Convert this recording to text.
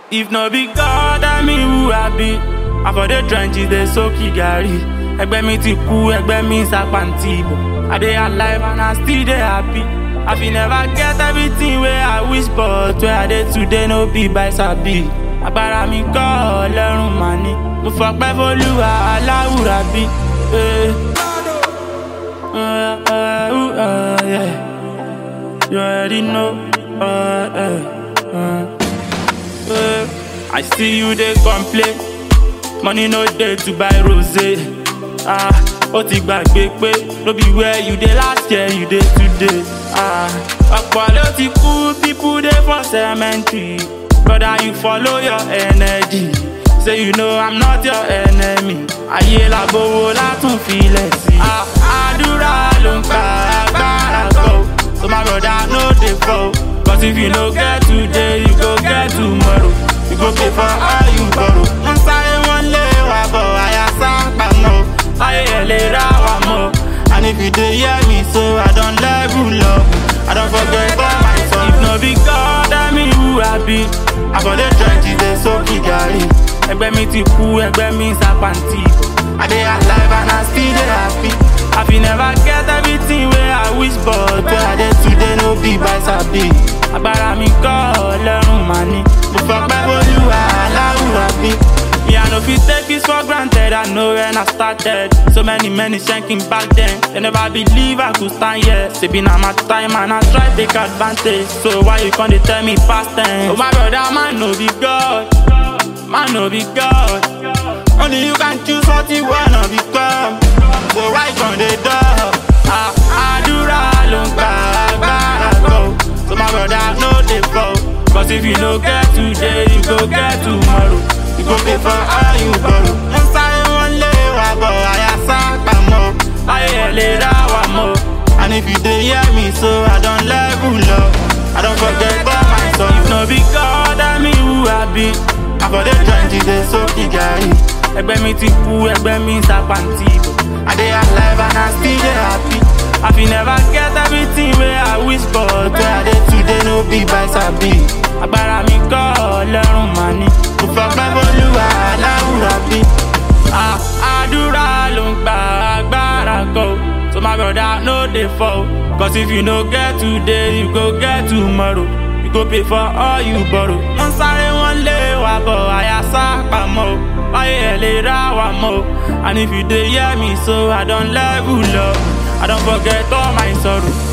If no be God, I mean who I be. I for the trenches, they soak gari. Egbe mi ti ku, egbe mi sapanti bo. I dey alive and I still dey happy. I feel never get everything where I wish, but where I dey today no be by sabi. Agbára mi kọ́ Ọlọ́run mà ní. Mo fọpẹ́ f'Olúwa aláwùrà bí. Yeah. You already know. I see you dey complain. Money no dey to buy rosé. Ó ti gbàgbé pé no be where you dey last year you dey today. Ọ̀pọ̀ ló ti kú, people dey for cemetery. Brother, you follow your energy. Say you know I'm not your enemy. Ayé làbówó látún filẹ̀ sí. Àdúrà ló ń pa agbára kọ́. So my brother no dey fall. But if you no get today, you go get tomorrow. You go pay for all you borrow. Wọ́n sáré wọ́n lé wa bọ̀, àyà sápá mọ́. Ayé ẹ̀ lè ra wa mọ́. And if you dey hear me so, I don level up. I don forget about myself. If no be God, I mean who I be. I for the trenches, dey soak gari. Ẹgbẹ́ mi ti kú, ẹgbẹ́ mi sapanti. I dey alive and I still dey happy. I feel never get everything where I wish, but where I dey today no be by sabi. Agbára mi kọ́ Ọlọ́run mà ní. Mo fọpẹ́ f'Olúwa aláwùrà bí. Me, I no fit take this for granted. I know when I started. So many shanking back then. They never believe I could stand here. Say be now my time and I try take advantage. So why you can't tell me past tense? Oh my brother, man no be God. Man no be God. Only you can choose what you wanna become. So why can't they do? Àdúrà ló ń gba agbára kọ́. So my brother no dey fall. Cause if you no get today, you go get tomorrow. You go pay for all you borrow. Wọ́n sáré wọ́n lé wa bọ̀, àyà sápá mọ́. Ayé ẹ̀ lè ra wa mọ́. And if you dey hear me so, I don level up. I don forget about myself. If no be God, I mean who I be. I for the trenches, dey soak gari. Ẹgbẹ́ mi ti kú, ẹgbẹ́ mi sapanti bo. I dey alive and I still dey happy. I feel never get everything where I wish, but where I dey today no be by sabi. Agbára mi kọ́ Ọlọ́run mà ní. Mo fọpẹ́ f'Olúwa aláwùrà bí. Àdúrà ló ń gba agbára kọ́. So my brother no dey fall. Cause if you no get today, you go get tomorrow. You go pay for all you borrow. Wọ́n sáré wọ́n lé wa bọ̀, àyà sápá mọ́. Ayé ẹ̀ lè ra wa mọ́. And if you dey hear me so, I don level up. I don't forget all my sorrow.